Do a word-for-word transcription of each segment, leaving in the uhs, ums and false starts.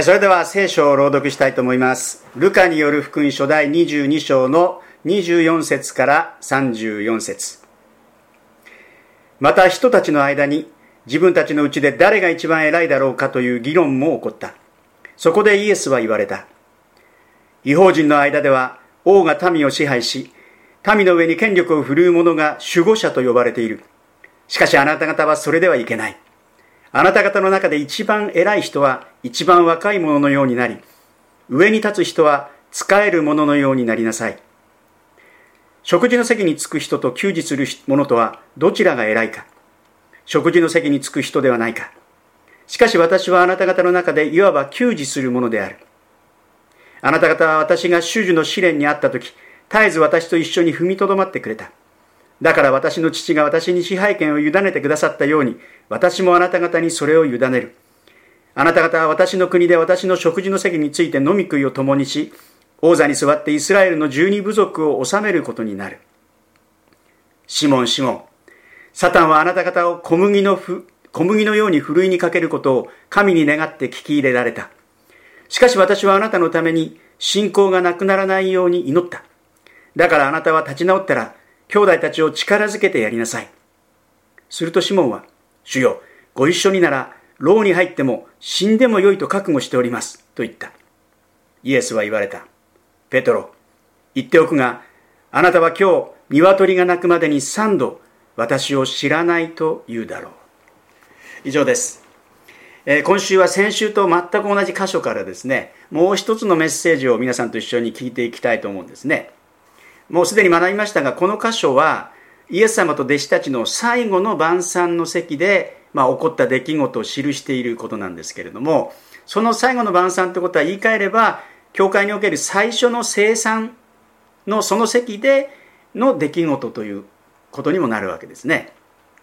それでは聖書を朗読したいと思います。ルカによる福音書第にじゅうに章のにじゅうよん節からさんじゅうよん節。また人たちの間に自分たちのうちで誰が一番偉いだろうかという議論も起こった。そこでイエスは言われた。異邦人の間では王が民を支配し、民の上に権力を振るう者が守護者と呼ばれている。しかしあなた方はそれではいけない。あなた方の中で一番偉い人は一番若い者のようになり、上に立つ人は仕える者のようになりなさい。食事の席に着く人と給仕する者とはどちらが偉いか。食事の席に着く人ではないか。しかし私はあなた方の中でいわば給仕する者である。あなた方は私が主樹の試練にあったとき、絶えず私と一緒に踏みとどまってくれた。だから私の父が私に支配権を委ねてくださったように、私もあなた方にそれを委ねる。あなた方は私の国で私の食事の席について飲み食いを共にし、王座に座ってイスラエルの十二部族を治めることになる。シモン、シモン。サタンはあなた方を小麦のふ、小麦のようにふるいにかけることを神に願って聞き入れられた。しかし私はあなたのために信仰がなくならないように祈った。だからあなたは立ち直ったら、兄弟たちを力づけてやりなさい。するとシモンは、主よ、ご一緒になら、牢に入っても死んでもよいと覚悟しております、と言った。イエスは言われた。ペトロ、言っておくが、あなたは今日、鶏が鳴くまでに三度、私を知らないと言うだろう。以上です。えー、今週は先週と全く同じ箇所からですね、もう一つのメッセージを皆さんと一緒に聞いていきたいと思うんですね。もうすでに学びましたが、この箇所はイエス様と弟子たちの最後の晩餐の席で、まあ、起こった出来事を記していることなんですけれども、その最後の晩餐ということは言い換えれば、教会における最初の聖餐のその席での出来事ということにもなるわけですね。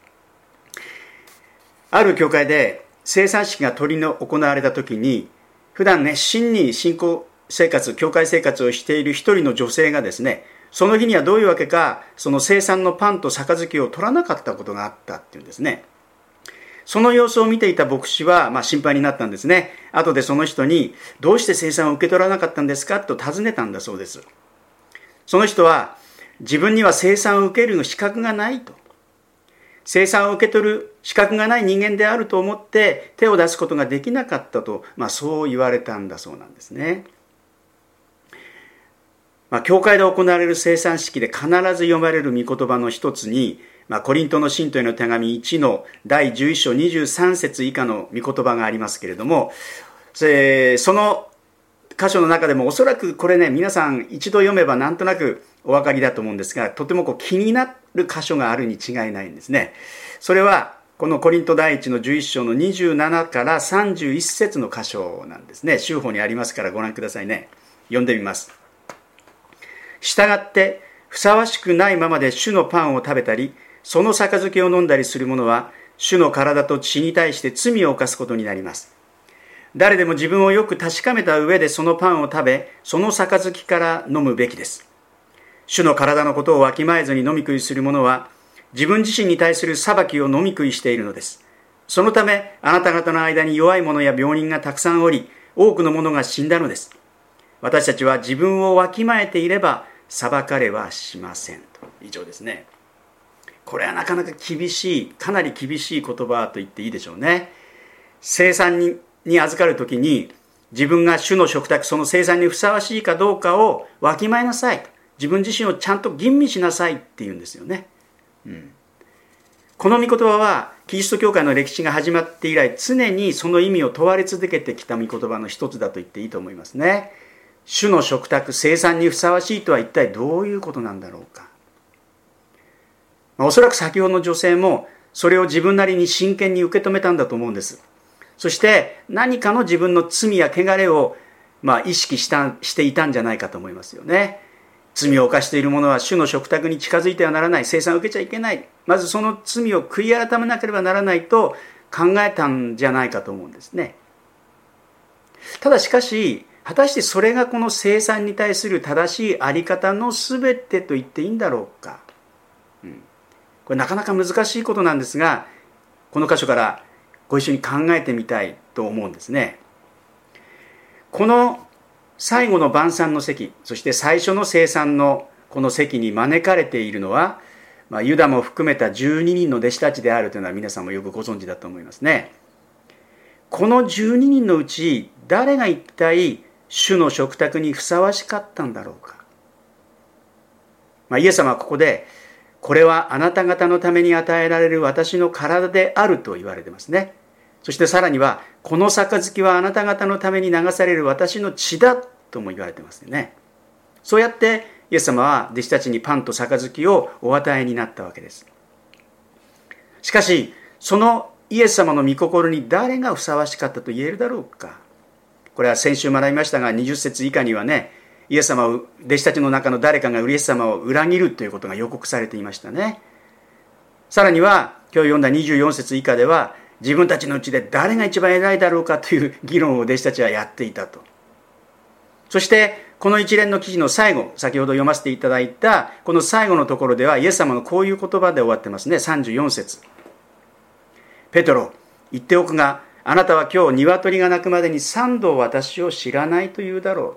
ある教会で聖餐式が執りの行われた時に、普段熱心に信仰生活、教会生活をしている一人の女性がですね、その日にはどういうわけか、その聖餐のパンと杯を取らなかったことがあったっていうんですね。その様子を見ていた牧師は、まあ、心配になったんですね。後でその人に、どうして聖餐を受け取らなかったんですかと尋ねたんだそうです。その人は、自分には聖餐を受ける資格がないと。聖餐を受け取る資格がない人間であると思って手を出すことができなかったと、まあ、そう言われたんだそうなんですね。まあ、教会で行われる聖餐式で必ず読まれる御言葉の一つに、まあ、コリントの信徒への手紙いちのだいじゅういち章にじゅうさん節以下の御言葉がありますけれども、その箇所の中でもおそらくこれね、皆さん一度読めばなんとなくお分かりだと思うんですが、とてもこう気になる箇所があるに違いないんですね。それはこのコリント第一のじゅういち章のにじゅうななからさんじゅういち節の箇所なんですね。州法にありますからご覧くださいね。読んでみます。したがってふさわしくないままで主のパンを食べたり、その杯を飲んだりする者は主の体と血に対して罪を犯すことになります。誰でも自分をよく確かめた上でそのパンを食べ、その杯から飲むべきです。主の体のことをわきまえずに飲み食いする者は自分自身に対する裁きを飲み食いしているのです。そのためあなた方の間に弱い者や病人がたくさんおり、多くの者が死んだのです。私たちは自分をわきまえていれば裁かれはしません。と以上ですね。これはなかなか厳しい、かなり厳しい言葉と言っていいでしょうね。聖餐にに預かるときに、自分が主の食卓、その聖餐にふさわしいかどうかをわきまえなさい。自分自身をちゃんと吟味しなさいっていうんですよね。うん、この御言葉は、キリスト教会の歴史が始まって以来、常にその意味を問われ続けてきた御言葉の一つだと言っていいと思いますね。主の食卓、聖餐にふさわしいとは一体どういうことなんだろうか。まあ、おそらく先ほどの女性も、それを自分なりに真剣に受け止めたんだと思うんです。そして何かの自分の罪や汚れを、まあ、意識した、していたんじゃないかと思いますよね。罪を犯している者は主の食卓に近づいてはならない。聖餐を受けちゃいけない。まずその罪を悔い改めなければならないと考えたんじゃないかと思うんですね。ただしかし、果たしてそれがこの聖餐に対する正しいあり方のすべてと言っていいんだろうか。うん、これなかなか難しいことなんですが、この箇所からご一緒に考えてみたいと思うんですね。 この最後の晩餐の席、そして最初の聖餐のこの席に招かれているのは、まあ、ユダも含めたじゅうににんの弟子たちであるというのは皆さんもよくご存知だと思いますね。このじゅうににんのうち誰が一体主の食卓にふさわしかったんだろうか。まあ、イエス様はここで、これはあなた方のために与えられる私の体であると言われてますね。そしてさらには、この杯はあなた方のために流される私の血だとも言われてますよね。そうやってイエス様は弟子たちにパンと杯をお与えになったわけです。しかし、そのイエス様の御心に誰がふさわしかったと言えるだろうか。これは先週学びましたが、にじゅっ節以下にはね、イエス様を、弟子たちの中の誰かがイエス様を裏切るということが予告されていましたね。さらには、今日読んだにじゅうよん節以下では、自分たちのうちで誰が一番偉いだろうかという議論を弟子たちはやっていたと。そして、この一連の記事の最後、先ほど読ませていただいた、この最後のところでは、イエス様のこういう言葉で終わってますね。さんじゅうよん節。ペトロ、言っておくが、あなたは今日鶏が鳴くまでに三度私を知らないと言うだろう。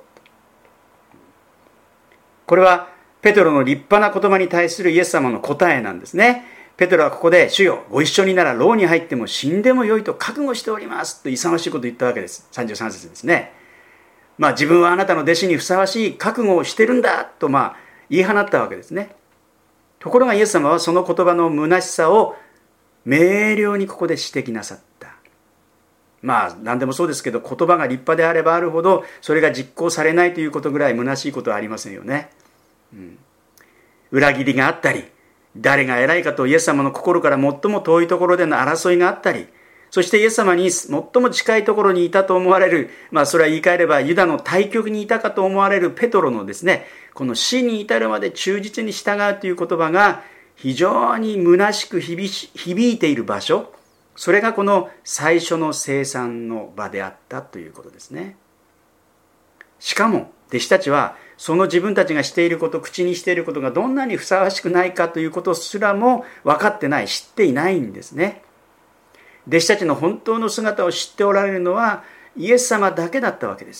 これはペトロの立派な言葉に対するイエス様の答えなんですね。ペトロはここで、主よ、ご一緒になら牢に入っても死んでもよいと覚悟しておりますと勇ましいことを言ったわけです。さんじゅうさん節ですね。まあ自分はあなたの弟子にふさわしい覚悟をしてるんだとまあ言い放ったわけですね。ところがイエス様はその言葉の虚しさを明瞭にここで指摘なさった。まあ何でもそうですけど、言葉が立派であればあるほどそれが実行されないということぐらい虚しいことはありませんよね。うん、裏切りがあったり、誰が偉いかとイエス様の心から最も遠いところでの争いがあったり、そしてイエス様に最も近いところにいたと思われる、まあそれは言い換えればユダの対極にいたかと思われるペトロのですね、この死に至るまで忠実に従うという言葉が非常に虚しく響いている場所、それがこの最初の聖餐の場であったということですね。しかも弟子たちはその自分たちがしていること、口にしていることがどんなにふさわしくないかということすらも分かってない、知っていないんですね。弟子たちの本当の姿を知っておられるのはイエス様だけだったわけです。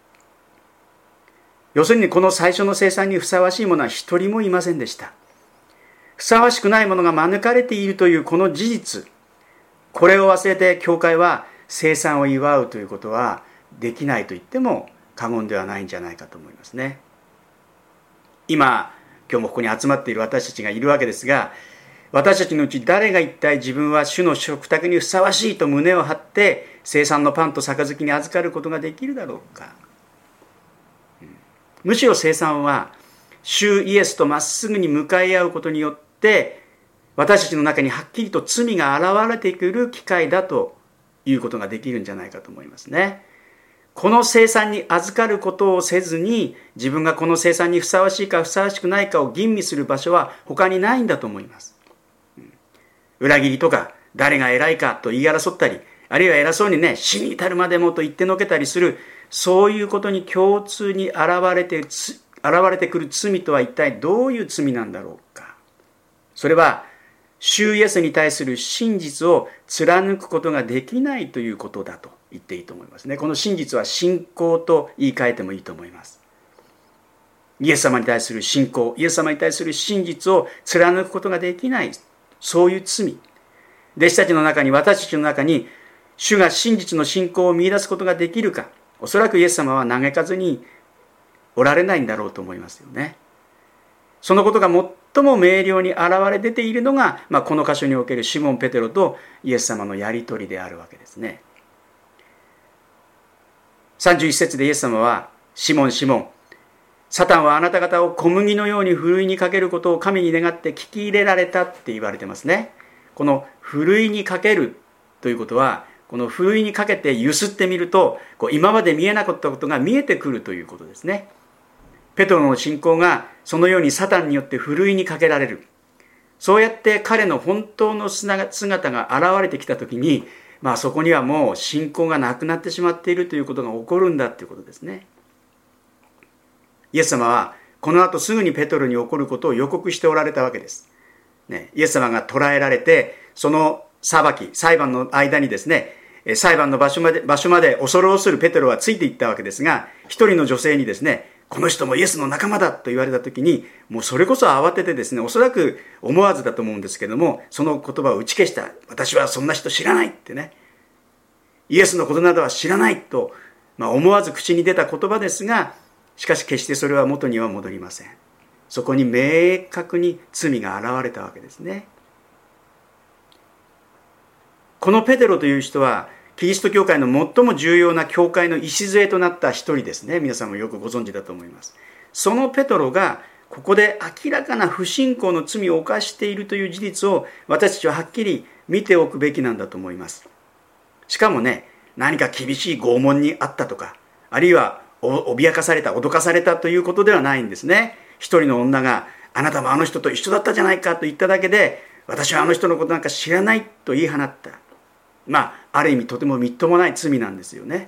要するにこの最初の聖餐にふさわしいものは一人もいませんでした。ふさわしくないものが招かれているというこの事実、これを忘れて教会は聖餐を祝うということはできないと言っても過言ではないんじゃないかと思いますね。今、今日もここに集まっている私たちがいるわけですが、私たちのうち誰が一体自分は主の食卓にふさわしいと胸を張って聖餐のパンと杯に預かることができるだろうか。むしろ聖餐は主イエスとまっすぐに向かい合うことによって私たちの中にはっきりと罪が現れてくる機会だということができるんじゃないかと思いますね。この聖餐に預かることをせずに自分がこの聖餐にふさわしいかふさわしくないかを吟味する場所は他にないんだと思います。裏切りとか誰が偉いかと言い争ったり、あるいは偉そうにね、死に至るまでもと言ってのけたりする、そういうことに共通に現れて、現れてくる罪とは一体どういう罪なんだろうか。それは主イエスに対する真実を貫くことができないということだと言っていいと思いますね。この真実は信仰と言い換えてもいいと思います。イエス様に対する信仰、イエス様に対する真実を貫くことができない、そういう罪。弟子たちの中に、私たちの中に主が真実の信仰を見出すことができるか、おそらくイエス様は嘆かずにおられないんだろうと思いますよね。そのことが最も明瞭に現れ出ているのが、まあ、この箇所におけるシモン・ペテロとイエス様のやり取りであるわけですね。さんじゅういち節でイエス様は、シモン、シモン、サタンはあなた方を小麦のようにふるいにかけることを神に願って聞き入れられたって言われてますね。このふるいにかけるということは、このふるいにかけてゆすってみると、こう今まで見えなかったことが見えてくるということですね。ペトロの信仰がそのようにサタンによってふるいにかけられる。そうやって彼の本当の姿が現れてきたときに、まあそこにはもう信仰がなくなってしまっているということが起こるんだということですね。イエス様はこの後すぐにペトロに起こることを予告しておられたわけです。ね、イエス様が捕らえられて、その裁き、裁判の間にですね、 裁判の場所まで、場所まで恐る恐るペテロはついていったわけですが、一人の女性にですね、この人もイエスの仲間だと言われたときに、もうそれこそ慌ててですね、おそらく思わずだと思うんですけども、その言葉を打ち消した。私はそんな人知らないってね。イエスのことなどは知らないと、まあ、思わず口に出た言葉ですが、しかし決してそれは元には戻りません。そこに明確に罪が現れたわけですね。このペテロという人は、キリスト教会の最も重要な教会の礎となった一人ですね。皆さんもよくご存知だと思います。そのペテロがここで明らかな不信仰の罪を犯しているという事実を私たちははっきり見ておくべきなんだと思います。しかもね、何か厳しい拷問にあったとか、あるいは脅かされた、脅かされたということではないんですね。一人の女があなたもあの人と一緒だったじゃないかと言っただけで、私はあの人のことなんか知らないと言い放った。まあ、ある意味とてもみっともない罪なんですよね。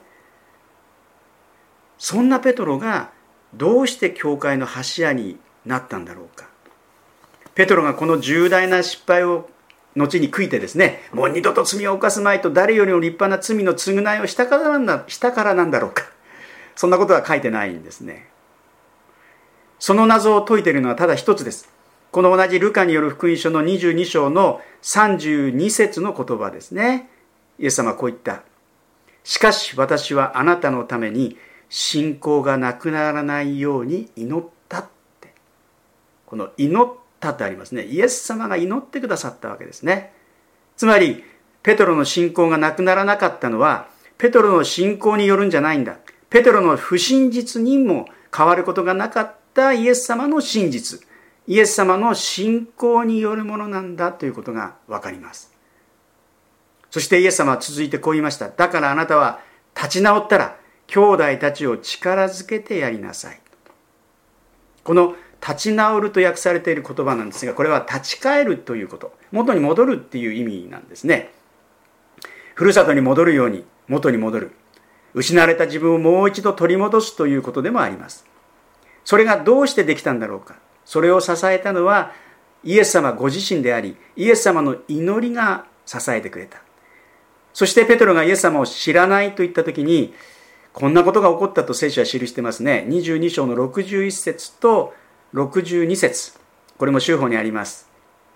そんなペトロがどうして教会の柱になったんだろうか。ペトロがこの重大な失敗を後に悔いてですね、もう二度と罪を犯すまいと誰よりも立派な罪の償いをしたからなんだ、したからなんだろうか。そんなことは書いてないんですね。その謎を解いているのはただ一つです。この同じルカによる福音書のにじゅうに章のさんじゅうに節の言葉ですね。イエス様はこう言った。しかし私はあなたのために信仰がなくならないように祈ったって。この祈ったってありますね。イエス様が祈ってくださったわけですね。つまり、ペトロの信仰がなくならなかったのは、ペトロの信仰によるんじゃないんだ。ペトロの不真実にも変わることがなかったイエス様の真実。イエス様の信仰によるものなんだということがわかります。そしてイエス様は続いてこう言いました。だからあなたは立ち直ったら兄弟たちを力づけてやりなさい。この立ち直ると訳されている言葉なんですが、これは立ち返るということ。元に戻るっていう意味なんですね。ふるさとに戻るように元に戻る。失われた自分をもう一度取り戻すということでもあります。それがどうしてできたんだろうか。それを支えたのはイエス様ご自身であり、イエス様の祈りが支えてくれた。そしてペテロがイエス様を知らないと言ったときに、こんなことが起こったと聖書は記してますね。にじゅうに章のろくじゅういち節とろくじゅうに節。これも州法にあります。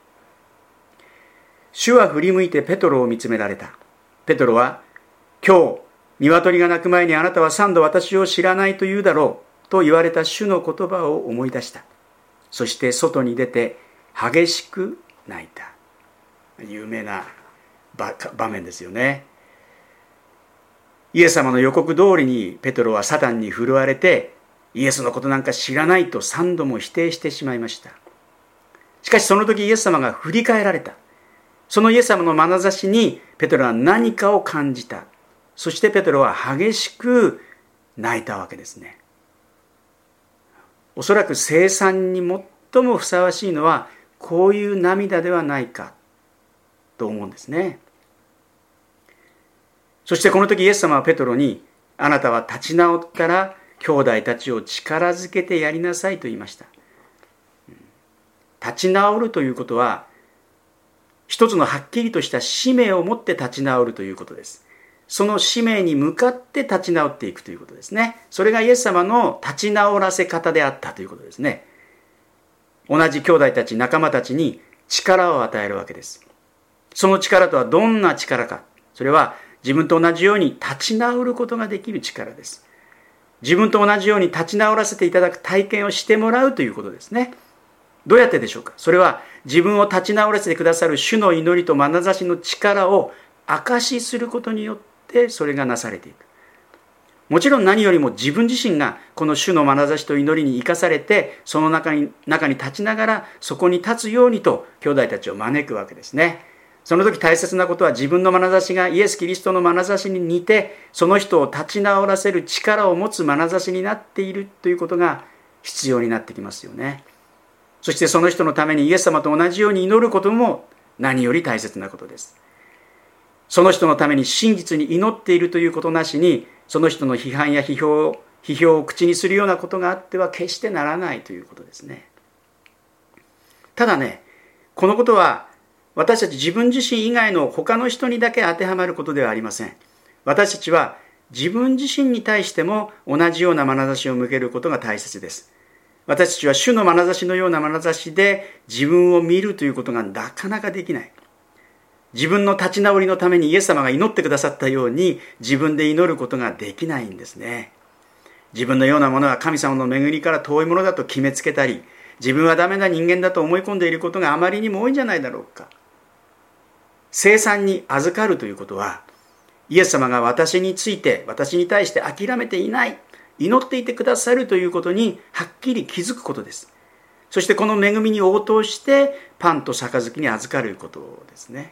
主は振り向いてペトロを見つめられた。ペトロは、今日、鶏が鳴く前にあなたは三度私を知らないと言うだろうと言われた主の言葉を思い出した。そして外に出て激しく泣いた。有名な場面ですよね。イエス様の予告通りにペトロはサタンに振るわれて、イエスのことなんか知らないと三度も否定してしまいました。しかしその時イエス様が振り返られた。そのイエス様の眼差しにペトロは何かを感じた。そしてペトロは激しく泣いたわけですね。おそらく聖餐に最もふさわしいのはこういう涙ではないかと思うんですね。そしてこの時イエス様はペトロに、あなたは立ち直ったら兄弟たちを力づけてやりなさいと言いました。立ち直るということは、一つのはっきりとした使命を持って立ち直るということです。その使命に向かって立ち直っていくということですね。それがイエス様の立ち直らせ方であったということですね。同じ兄弟たち、仲間たちに力を与えるわけです。その力とはどんな力か。それは自分と同じように立ち直ることができる力です。自分と同じように立ち直らせていただく体験をしてもらうということですね。どうやってでしょうか。それは自分を立ち直らせてくださる主の祈りと眼差しの力を証しすることによってそれがなされていく。もちろん何よりも自分自身がこの主の眼差しと祈りに生かされて、その中に、中に立ちながらそこに立つようにと兄弟たちを招くわけですね。その時大切なことは自分の眼差しがイエス・キリストの眼差しに似て、その人を立ち直らせる力を持つ眼差しになっているということが必要になってきますよね。そしてその人のためにイエス様と同じように祈ることも何より大切なことです。その人のために真実に祈っているということなしに、その人の批判や批評、批評を口にするようなことがあっては決してならないということですね。ただね、このことは私たち自分自身以外の他の人にだけ当てはまることではありません。 私たちは自分自身に対しても同じような眼差しを向けることが大切です。私たちは主の眼差しのような眼差しで自分を見るということがなかなかできない。自分の立ち直りのためにイエス様が祈ってくださったように自分で祈ることができないんですね。自分のようなものは神様の恵みから遠いものだと決めつけたり、自分はダメな人間だと思い込んでいることがあまりにも多いんじゃないだろうか。聖餐に預かるということは、イエス様が私について、私に対して諦めていない、祈っていてくださるということにはっきり気づくことです。そしてこの恵みに応答してパンと杯に預かることですね。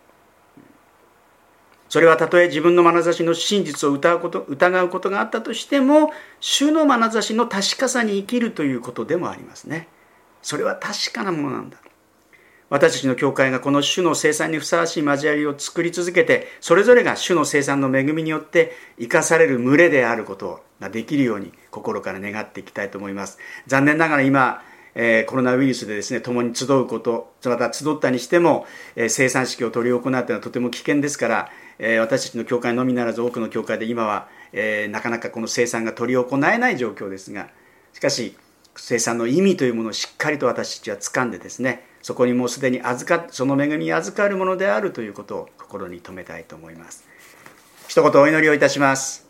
それはたとえ自分の眼差しの真実を疑うこと、疑うことがあったとしても、主の眼差しの確かさに生きるということでもありますね。それは確かなものなんだ。私たちの教会がこの主の聖餐にふさわしい交わりを作り続けて、それぞれが主の聖餐の恵みによって生かされる群れであることができるように心から願っていきたいと思います。残念ながら今、えー、コロナウイルスでですね、共に集うこと、また集ったにしても、えー、聖餐式を執り行うというのはとても危険ですから、えー、私たちの教会のみならず多くの教会で今は、えー、なかなかこの聖餐が執り行えない状況ですが、しかし聖餐の意味というものをしっかりと私たちは掴んでですね、そこにもうすでに預かその恵みに預かるものであるということを心に留めたいと思います。一言お祈りをいたします。